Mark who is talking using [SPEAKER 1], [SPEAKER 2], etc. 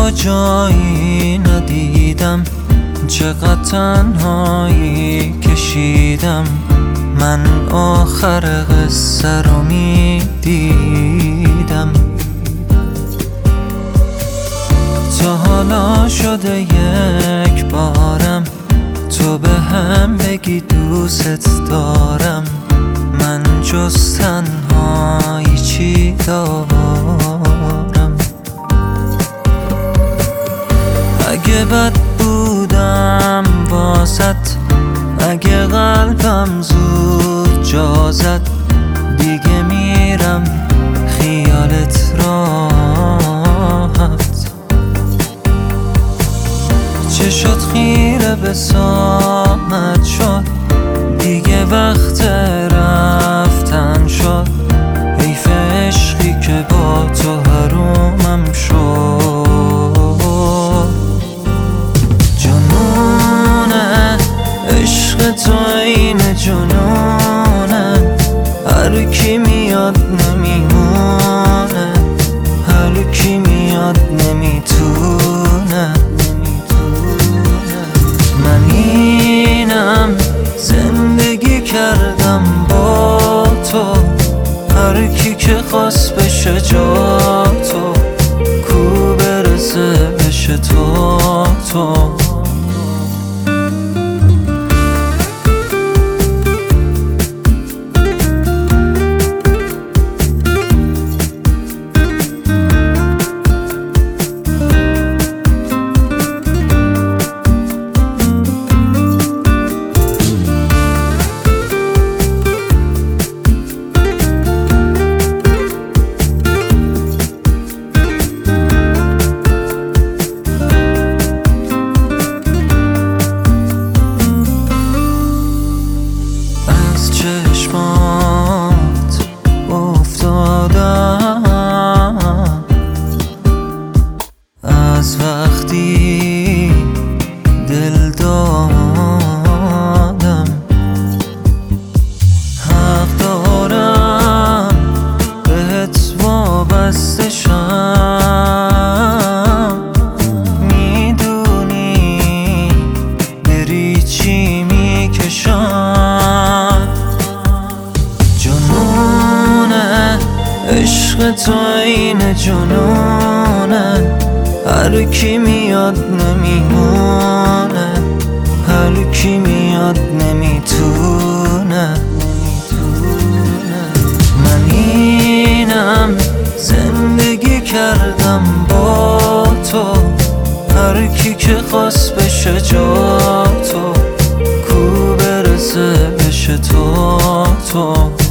[SPEAKER 1] تو جایی ندیدم، چقدر تنهایی کشیدم. من آخر قصه رو میدیدم. تا حالا شده یک بارم تو به هم بگی دوست دارم. من جز تنهایی چی دارم؟ اگه بد بودم واسط، اگه قلبم زود جا زد، دیگه میرم خیالت راحت. چشات خیره به ساعت شد، دیگه وقت رفتن شد. حیف عشقی که با تو حرومم شد. جنونه عشق تو این جنونه، هر کی میاد نمیمونه، هر کی میاد نمیتونه. من اینم زندگی کردم با تو، هر کی که خواست بشه جا تو، کو برسه بشه تو. چشمات افتادم از وقتی دل دادم. حق دارم بهت وابسته شم، میدونی بری چی میکشم. جنونه عشق تو این جنونه، هر کی میاد نمیمونه، هر کی میاد نمیتونه. من اینم زندگی کردم با تو، هر کی که خواست بشه جا تو، کو برسه بشه تو.